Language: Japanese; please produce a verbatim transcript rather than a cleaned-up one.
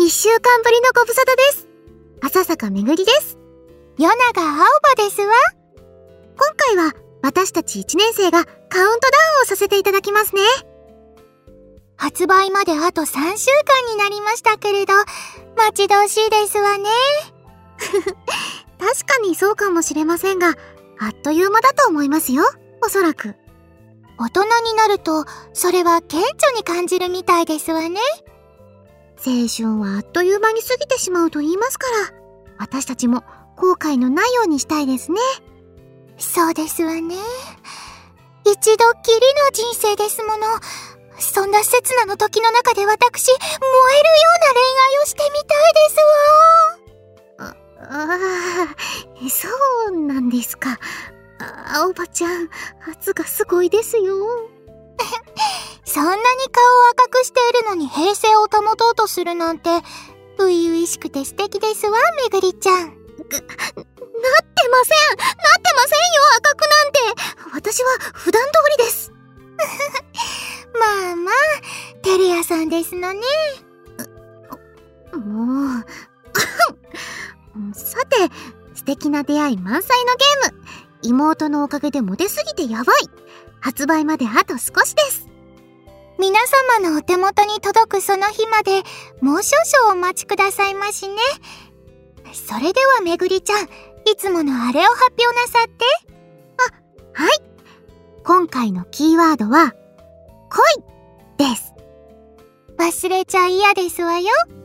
一週間ぶりのご無沙汰です。浅坂めぐりです。 与永青葉ですわ。 今回は私たちいちねん生がカウントダウンをさせていただきますね。 発売まであとさんしゅうかんになりましたけれど、待ち遠しいですわね。 確かにそうかもしれませんが、あっという間だと思いますよ、おそらく。 大人になると、それは顕著に感じるみたいですわね。 青春はあっという間に過ぎてしまうと言いますから、私たちも後悔のないようにしたいですね。 そうですわね。一度きりの人生ですもの。そんな刹那の時の中で私、燃えるような恋愛をしてみたいですわ。 あ、ああ、そうなんですか。青葉ちゃん、圧がすごいですよ。 そんなに顔を赤くしているのに平静を保とうとするなんて、初々しくて素敵ですわ、めぐりちゃん。なってません。なってませんよ、赤くなんて。私は普段通りです。 まあまあ、テレ屋さんですのね。 もう。さて、素敵な出会い満載のゲーム。妹のおかげでモテすぎてやばい。発売まであと少しです。 皆様のお手元に届くその日まで、もう少々お待ちくださいましね。それではめぐりちゃん、いつものあれを発表なさって。 あ、はい。今回のキーワードは、恋です。 忘れちゃ嫌ですわよ。